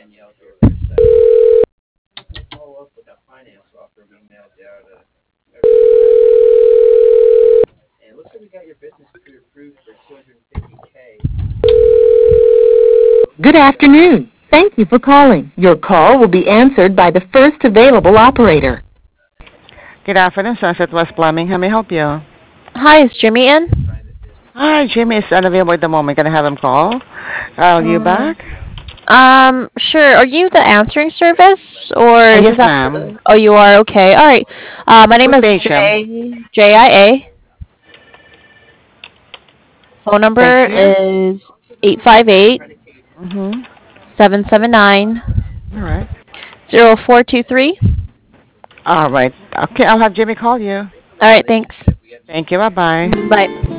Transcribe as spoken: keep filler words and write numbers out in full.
Good afternoon. Thank you for calling. Your call will be answered by the first available operator. Good afternoon, Sunset West Plumbing. How may I help you? Hi, is Jimmy in? Hi, Jimmy is unavailable at the moment. Can I have him call? Call you Um, back? um, sure. Are you the answering service, or Uh, is yes, this after? ma'am. Oh, you are. Okay. All right. Uh, my name Who's is Beijam? J J I A. Phone Thank number you. is eight five eight Mm-hmm. seven seven nine All right. zero four two three. All right. Okay, I'll have Jimmy call you. All right. Thanks. Thank you. Bye-bye. Mm, Bye.